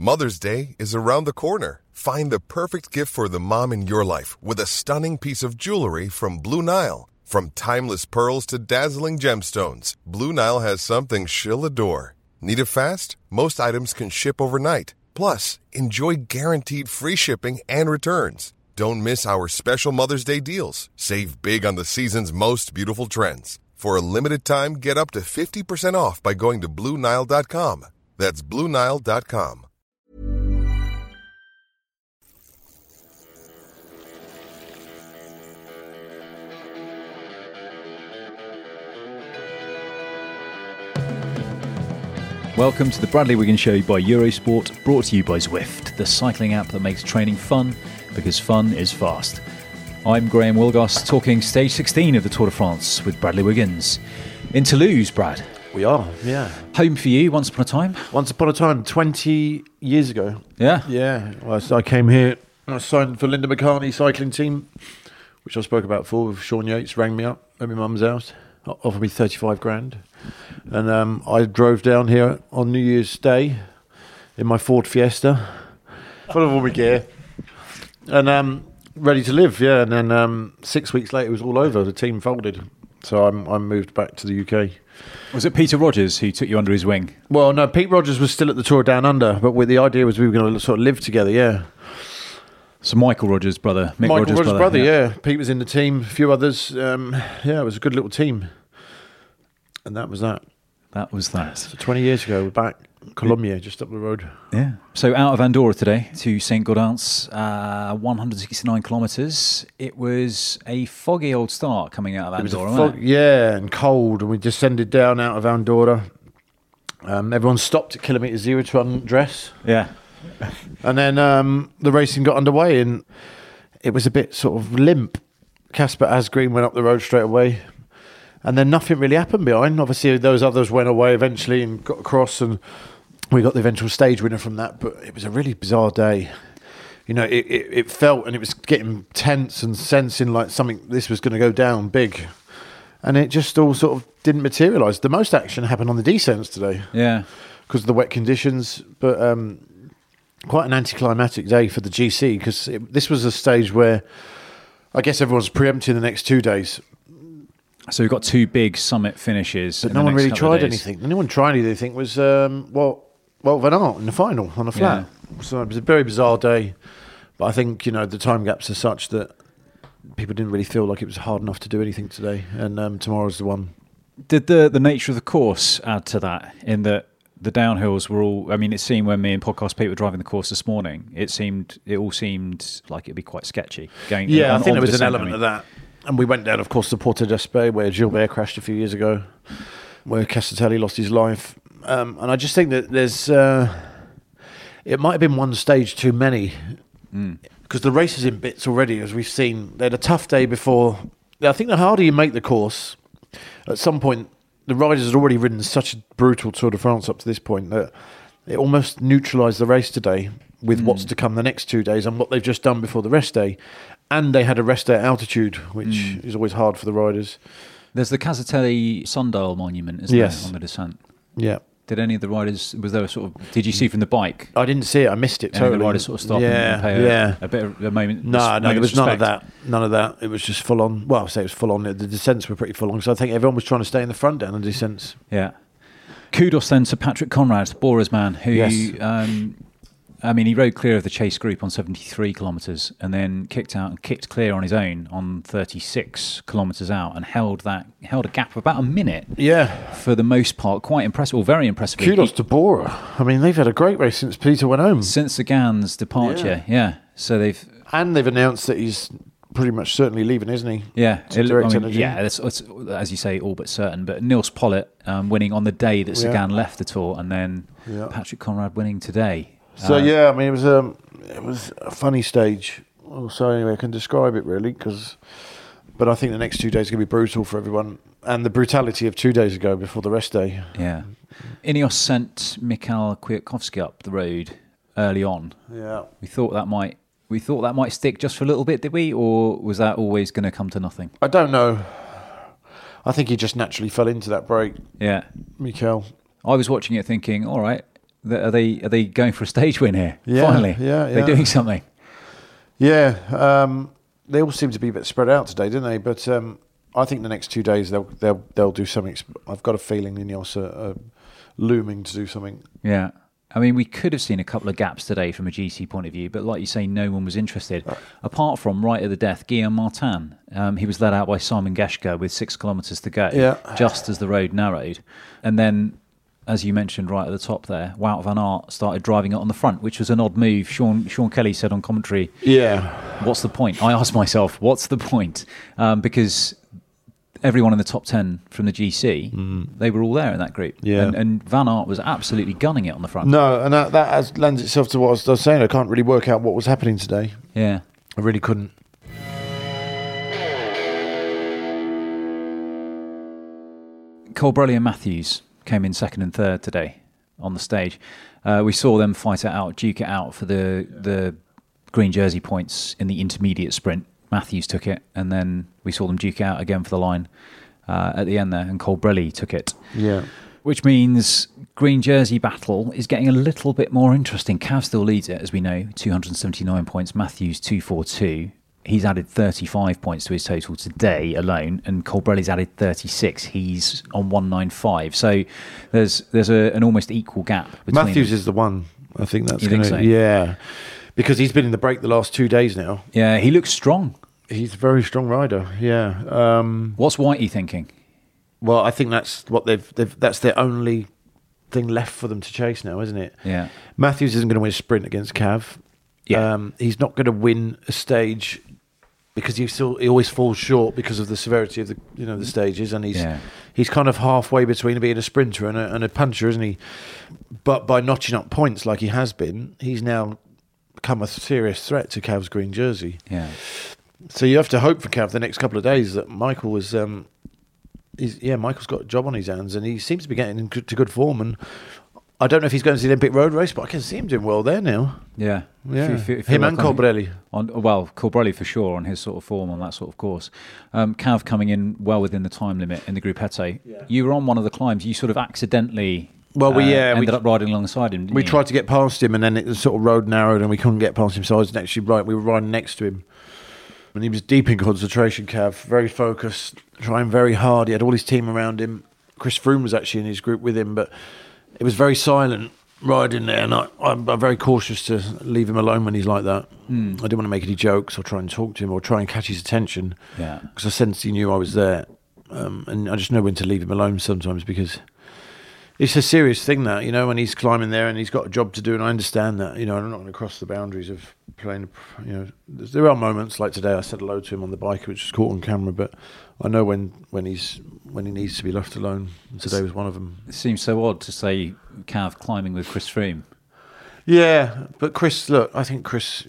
Mother's Day is around the corner. Find the perfect gift for the mom in your life with a stunning piece of jewelry from Blue Nile. From timeless pearls to dazzling gemstones, Blue Nile has something she'll adore. Need it fast? Most items can ship overnight. Plus, enjoy guaranteed free shipping and returns. Don't miss our special Mother's Day deals. Save big on the season's most beautiful trends. For a limited time, get up to 50% off by going to BlueNile.com. That's BlueNile.com. Welcome to the Bradley Wiggins Show by Eurosport, brought to you by Zwift, the cycling app that makes training fun because fun is fast. I'm Graham Wilgoss, talking stage 16 of the Tour de France with Bradley Wiggins. In Toulouse, Brad. We are, yeah. Home for you, once upon a time? Once upon a time, 20 years ago. Yeah? Yeah. Well, I came here, I signed for Linda McCartney cycling team, which I spoke about before, with Sean Yates, rang me up at my mum's house, offered me 35 grand. And I drove down here on New Year's Day in my Ford Fiesta, full of all my gear, and ready to live, yeah. And then 6 weeks later, it was all over. The team folded. So I moved back to the UK. Was it Peter Rogers who took you under his wing? Well, no, Pete Rogers was still at the Tour Down Under, but the idea was we were going to sort of live together, yeah. So Michael Rogers' brother, Mick Michael Rogers' brother, yeah. Pete was in the team, a few others. Yeah, it was a good little team. And that was that. That was that. So 20 years ago, we're back. Colomiers, just up the road. Yeah. So out of Andorra today to St. Gaudens, 169 kilometres. It was a foggy old start coming out of Andorra, wasn't it? Yeah, and cold. And we descended down out of Andorra. Everyone stopped at kilometre 0 to undress. Yeah. And then the racing got underway, and it was a bit sort of limp. Casper Asgreen went up the road straight away. And then nothing really happened behind. Obviously, those others went away eventually and got across, and we got the eventual stage winner from that. But it was a really bizarre day. You know, it felt, and it was getting tense and sensing like this was going to go down big. And it just all sort of didn't materialise. The most action happened on the descents today. Yeah. Because of the wet conditions. But quite an anticlimactic day for the GC, because this was a stage where I guess everyone's preempting the next 2 days. So we've got two big summit finishes. But no one really tried anything. Anyone tried anything was, Van Aert in the final on a flat. Yeah. So it was a very bizarre day. But I think, you know, the time gaps are such that people didn't really feel like it was hard enough to do anything today. And tomorrow's the one. Did the nature of the course add to that, in that the downhills were all... I mean, it seemed when me and Podcast Pete were driving the course this morning, it all seemed like it'd be quite sketchy. I think there was an element of that. And we went down, of course, to Porta d'Espè, where Gilbert crashed a few years ago, where Casatelli lost his life. And I just think that there's... it might have been one stage too many, because the race is in bits already, as we've seen. They had a tough day before. I think the harder you make the course, at some point, the riders had already ridden such a brutal Tour de France up to this point that it almost neutralised the race today with what's to come the next 2 days and what they've just done before the rest day. And they had a rest day at altitude, which is always hard for the riders. There's the Casatelli sundial monument, isn't there, on the descent? Yeah. Did any of the riders, was there a sort of, did you see from the bike? I didn't see it, I missed it totally. Any of the riders sort of stop and pay a bit of a moment? No, there was none of that. None of that. It was just full on. Well, I'll say it was full on. The descents were pretty full on, so I think everyone was trying to stay in the front down the descents. Yeah. Kudos then to Patrick Conrad, Bora's man, who... Yes. I mean, he rode clear of the chase group on 73 kilometres and then kicked out and kicked clear on his own on 36 kilometres out and held a gap of about a minute. Yeah. For the most part, quite impressive, or very impressive. Kudos to Bora. I mean, they've had a great race since Peter went home. Since Sagan's departure, yeah. So they've announced that he's pretty much certainly leaving, isn't he? Yeah. It's, as you say, all but certain. But Nils Pollitt winning on the day that Sagan left the Tour, and then Patrick Conrad winning today. So I mean, it was a funny stage. So anyway, I can describe it really, but I think the next 2 days are going to be brutal for everyone, and the brutality of 2 days ago before the rest day. Yeah, Ineos sent Mikhail Kwiatkowski up the road early on. Yeah, we thought that might stick just for a little bit, did we, or was that always going to come to nothing? I don't know. I think he just naturally fell into that break. Yeah, Mikhail. I was watching it thinking, all right. Are they going for a stage win here? Yeah, Finally, yeah. They're doing something. Yeah, they all seem to be a bit spread out today, didn't they? But I think the next 2 days they'll do something. I've got a feeling Ineos are looming to do something. Yeah. I mean, we could have seen a couple of gaps today from a GC point of view, but like you say, no one was interested. Apart from right at the death, Guillaume Martin. He was led out by Simon Geschke with 6 kilometres to go, just as the road narrowed. And then, as you mentioned right at the top there, Wout van Aert started driving it on the front, which was an odd move. Sean Kelly said on commentary, what's the point? I asked myself, what's the point? Because everyone in the top 10 from the GC, they were all there in that group. Yeah. And Van Aert was absolutely gunning it on the front. No, and that lends itself to what I was saying. I can't really work out what was happening today. Yeah. I really couldn't. Colbrelli and Matthews came in second and third today on the stage. We saw them fight it out, duke it out for the green jersey points in the intermediate sprint. Matthews took it, and then we saw them duke it out again for the line at the end there, and Colbrelli took it. Yeah. Which means green jersey battle is getting a little bit more interesting. Cav still leads it, as we know, 279 points. Matthews 242. He's added 35 points to his total today alone, and Colbrelli's added 36. He's on 195. So there's an almost equal gap between Matthews them. is the one. I think that's going to... So? Yeah. Because he's been in the break the last 2 days now. Yeah, he looks strong. He's a very strong rider, yeah. What's Whitey thinking? Well, I think that's what that's their only thing left for them to chase now, isn't it? Yeah. Matthews isn't going to win a sprint against Cav. Yeah. He's not going to win a stage because he always falls short because of the severity of the stages, and he's kind of halfway between being a sprinter and a puncher, isn't he? But by notching up points like he has been, he's now become a serious threat to Cav's green jersey. Yeah. So you have to hope for Cav the next couple of days that Michael is. Michael's got a job on his hands, and he seems to be getting into good form. And I don't know if he's going to the Olympic road race, but I can see him doing well there now. Yeah. Him and Colbrelli. Colbrelli for sure on his sort of form on that sort of course. Cav coming in well within the time limit in the Gruppetto. Yeah. You were on one of the climbs. You sort of accidentally ended up riding alongside him, didn't we you? tried to get past him, and then the sort of road narrowed and we couldn't get past him. So I was actually we were riding next to him. And he was deep in concentration, Cav, very focused, trying very hard. He had all his team around him. Chris Froome was actually in his group with him, but it was very silent riding there, and I'm very cautious to leave him alone when he's like that. I didn't want to make any jokes or try and talk to him or try and catch his attention, because I sensed he knew I was there. And I just know when to leave him alone sometimes, because it's a serious thing that, when he's climbing there and he's got a job to do, and I understand that, I'm not going to cross the boundaries of playing, there are moments like today. I said hello to him on the bike, which was caught on camera, but I know when he needs to be left alone. Today was one of them. It seems so odd to say Cav climbing with Chris Froome. Yeah, but Chris, look, I think Chris,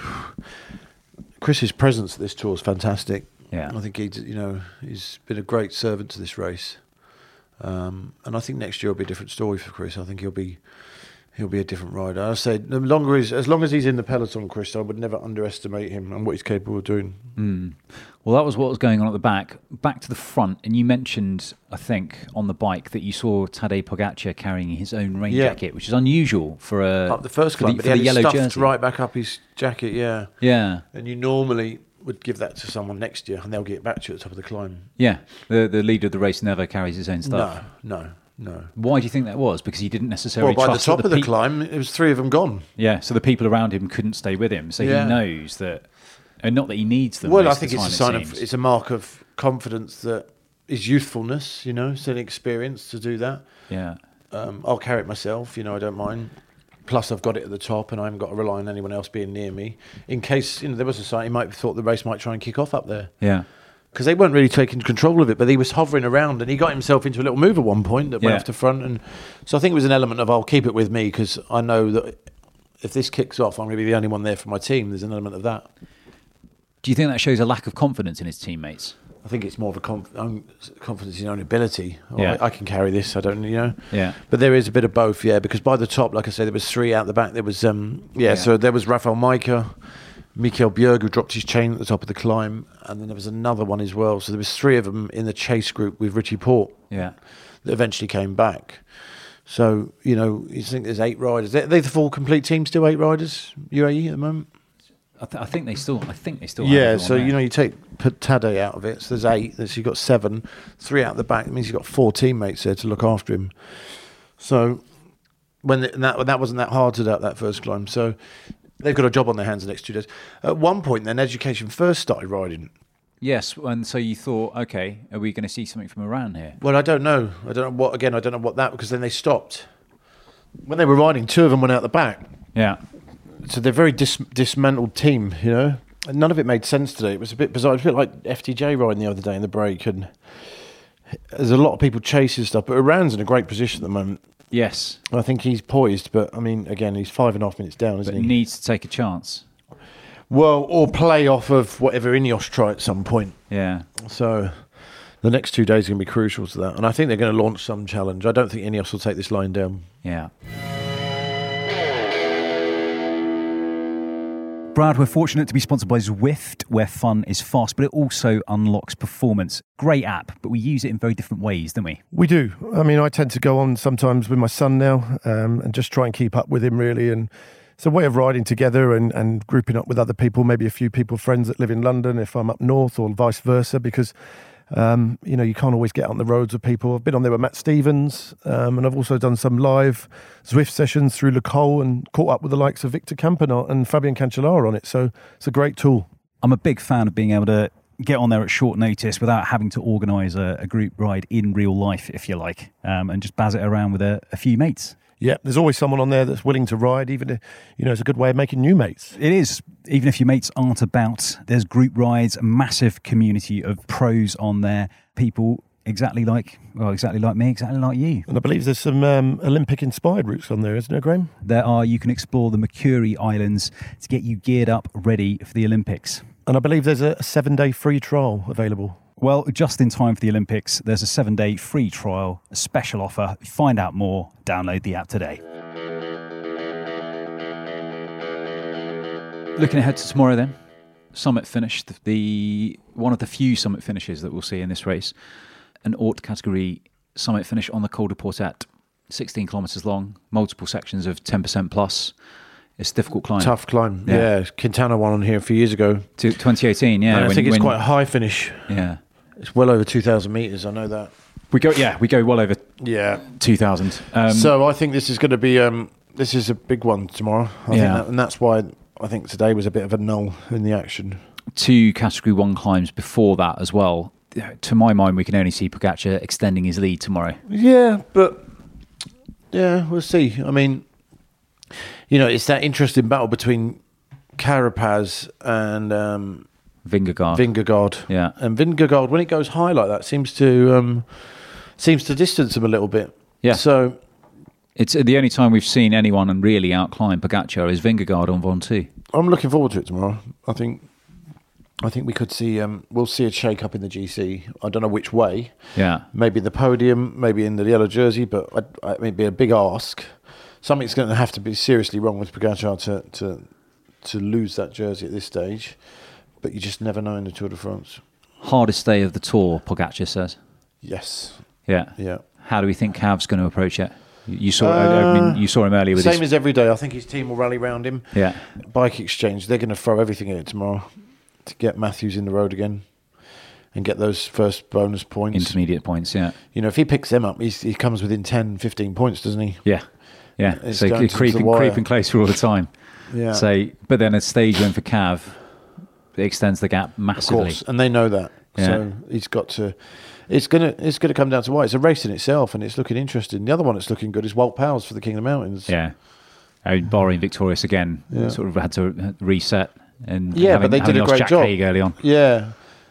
Chris's presence at this tour is fantastic. Yeah. I think he's been a great servant to this race. And I think next year will be a different story for Chris. I think he'll be a different rider. I say, as long as he's in the peloton, Chris, I would never underestimate him and what he's capable of doing. Well, that was what was going on at the back. Back to the front, and you mentioned, I think, on the bike that you saw Tadej Pogacar carrying his own rain jacket, which is unusual for up the first climb, but he had yellow stuffed jersey right back up his jacket. Yeah, yeah. And you normally would give that to someone next year, and they'll get it back to you at the top of the climb. Yeah, the leader of the race never carries his own stuff. No. Why do you think that was? Because he didn't necessarily by trust the top of the climb, it was 3 of them gone. Yeah, so the people around him couldn't stay with him. So he knows that, and not that he needs them. Well, I think it's a sign it's a mark of confidence that is youthfulness, it's an experience to do that. Yeah. I'll carry it myself, I don't mind. Plus, I've got it at the top, and I haven't got to rely on anyone else being near me. In case, there was a sign, he might have thought the race might try and kick off up there. Yeah. Because they weren't really taking control of it, but he was hovering around, and he got himself into a little move at one point that went off the front. And so I think it was an element of, I'll keep it with me, because I know that if this kicks off, I'm going to be the only one there for my team. There's an element of that. Do you think that shows a lack of confidence in his teammates? I think it's more of a confidence in your own ability. Yeah. I can carry this. I don't, Yeah. But there is a bit of both, because by the top, like I said, there was 3 out the back. There was, so there was Rafael Majka, Mikel Bjerg, who dropped his chain at the top of the climb, and then there was another one as well. So there was 3 of them in the chase group with Richie Porte. Yeah. That eventually came back. So, you think there's 8 riders. Are they the full complete team still, 8 riders, UAE at the moment? I think they still. Yeah, so you put Tadej out of it, so there's 8. So you've got 7, 3 out the back. It means you've got 4 teammates there to look after him. So that wasn't that hard to do that first climb. So they've got a job on their hands the next 2 days. At one point, then Education First started riding. Yes, and so you thought, okay, are we going to see something from Iran here? Well, I don't know. I don't know what that, because then they stopped. When they were riding, 2 of them went out the back. Yeah. So they're a very dismantled team, And none of it made sense today. It was a bit bizarre. It was a bit like FTJ riding the other day in the break, and there's a lot of people chasing stuff. But Iran's in a great position at the moment. Yes. I think he's poised, but, I mean, again, he's 5.5 minutes down, isn't he? But needs to take a chance. Well, or play off of whatever Ineos try at some point. Yeah. So the next 2 days are going to be crucial to that. And I think they're going to launch some challenge. I don't think Ineos will take this line down. Yeah. Brad, we're fortunate to be sponsored by Zwift, where fun is fast, but it also unlocks performance. Great app, but we use it in very different ways, don't we? We do. I mean, I tend to go on sometimes with my son now and just try and keep up with him, really. And it's a way of riding together and grouping up with other people, maybe a few people, friends that live in London if I'm up north, or vice versa, because you can't always get on the roads with people. I've been on there with Matt Stevens, and I've also done some live Zwift sessions through Le Col and caught up with the likes of Victor Campenaerts and Fabian Cancellara on it. So it's a great tool. I'm a big fan of being able to get on there at short notice without having to organise a group ride in real life, if you like, and just baz it around with a few mates. Yeah, there's always someone on there that's willing to ride, even if, it's a good way of making new mates. It is. Even if your mates aren't about, there's group rides, a massive community of pros on there, people exactly like me, exactly like you. And I believe there's some Olympic-inspired routes on there, isn't there, Graham? There are. You can explore the Mercury Islands to get you geared up, ready for the Olympics. And I believe there's a 7-day free trial available. Well, just in time for the Olympics, there's a 7-day free trial, a special offer. Find out more, download the app today. Looking ahead to tomorrow then, summit finished, one of the few summit finishes that we'll see in this race. An Haute category summit finish on the Col de Portet, 16 kilometres long, multiple sections of 10% plus. It's a difficult climb. Tough climb. Yeah. Quintana won on here a few years ago. 2018, yeah. And I think it's quite a high finish. Yeah. It's well over 2,000 metres, I know that. We go well over 2,000. So I think this is going to be, this is a big one tomorrow. I think and that's why I think today was a bit of a null in the action. 2 Category 1 climbs before that as well. To my mind, we can only see Pogačar extending his lead tomorrow. Yeah, but we'll see. I mean, it's that interesting battle between Carapaz and Vingegaard. Yeah. And Vingegaard, when it goes high like that, seems to distance him a little bit. Yeah. So it's the only time we've seen anyone really outclimb Pogačar is Vingegaard on Ventoux. I'm looking forward to it tomorrow. I think we could see we'll see a shake up in the GC. I don't know which way. Yeah. Maybe the podium, maybe in the yellow jersey, but it'd be a big ask. Something's going to have to be seriously wrong with Pogačar to lose that jersey at this stage. But you just never know in the Tour de France. Hardest day of the Tour, Pogačar says. Yes. Yeah. How do we think Cav's going to approach it? You saw you saw him earlier with same as every day. I think his team will rally round him. Yeah. Bike exchange. They're going to throw everything in it tomorrow to get Matthews in the road again and get those first bonus points. Intermediate points, yeah. If he picks them up, he comes within 10, 15 points, doesn't he? Yeah. So creeping closer all the time. Yeah. But then a stage win for Cav, it extends the gap massively. Of course, and they know that. Yeah. So he's got to. It's gonna come down to why. It's a race in itself, and it's looking interesting. The other one that's looking good is Wout Poels for the King of the Mountains. Yeah, Bahrain victorious again. Yeah. Sort of had to reset and but they did a great Jack job Haig early on. Yeah,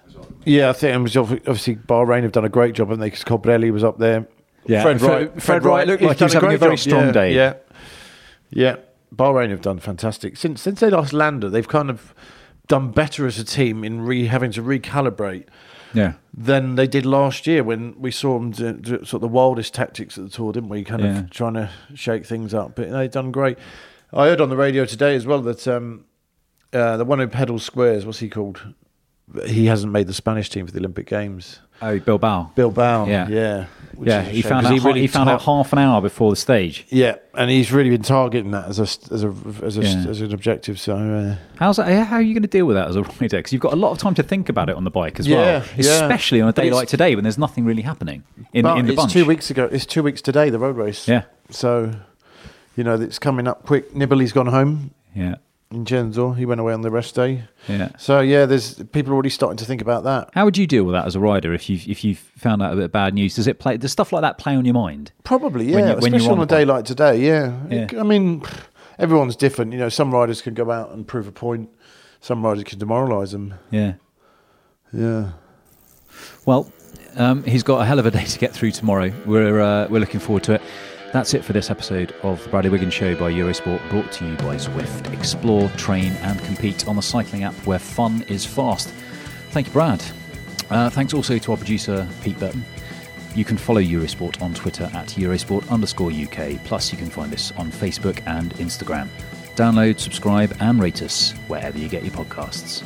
I think it was obviously Bahrain have done a great job, and they because Colbrelli was up there. Yeah, Fred Wright looked like he was having a very strong day. Yeah. Bahrain have done fantastic since they lost Landa. They've kind of done better as a team in having to recalibrate than they did last year when we saw them do sort of the wildest tactics at the Tour, didn't we? Kind of trying to shake things up. But they've done great. I heard on the radio today as well that the one who pedals squares, what's he called? he hasn't made the Spanish team for the Olympic Games. Oh, Bilbao. Yeah. He found out half an hour before the stage. Yeah, and he's really been targeting that as an objective. So how's that? How are you going to deal with that as a rider? Because you've got a lot of time to think about it on the bike as well, especially on a day like today when there's nothing really happening in the bunch. 2 weeks ago. It's 2 weeks today, the road race. Yeah. So, it's coming up quick. Nibali's gone home. Yeah. In Genzor, he went away on the rest day. Yeah. So there's people already starting to think about that. How would you deal with that as a rider if you found out a bit of bad news? Does stuff like that play on your mind? Probably, yeah. Especially on a day like today, yeah. I mean, everyone's different. Some riders can go out and prove a point. Some riders can demoralise them. Yeah. Yeah. Well, he's got a hell of a day to get through tomorrow. We're looking forward to it. That's it for this episode of the Bradley Wiggins Show by Eurosport, brought to you by Zwift. Explore, train and compete on the cycling app where fun is fast. Thank you, Brad. Thanks also to our producer, Pete Burton. You can follow Eurosport on Twitter at Eurosport_UK. Plus, you can find us on Facebook and Instagram. Download, subscribe and rate us wherever you get your podcasts.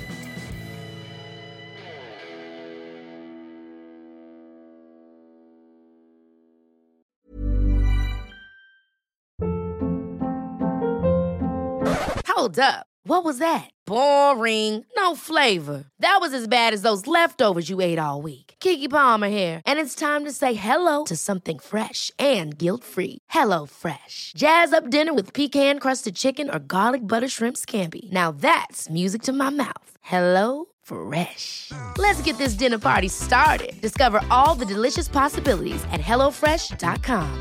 Hold up. What was that? Boring. No flavor. That was as bad as those leftovers you ate all week. Keke Palmer here, and it's time to say hello to something fresh and guilt-free. HelloFresh. Jazz up dinner with pecan-crusted chicken or garlic butter shrimp scampi. Now that's music to my mouth. HelloFresh. Let's get this dinner party started. Discover all the delicious possibilities at HelloFresh.com.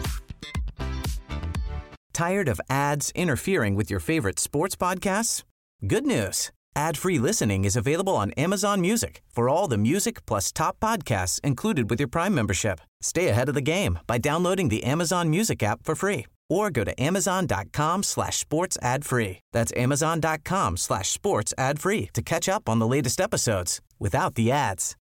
Tired of ads interfering with your favorite sports podcasts? Good news. Ad-free listening is available on Amazon Music for all the music plus top podcasts included with your Prime membership. Stay ahead of the game by downloading the Amazon Music app for free or go to amazon.com/sports ad free. That's amazon.com/sports ad free to catch up on the latest episodes without the ads.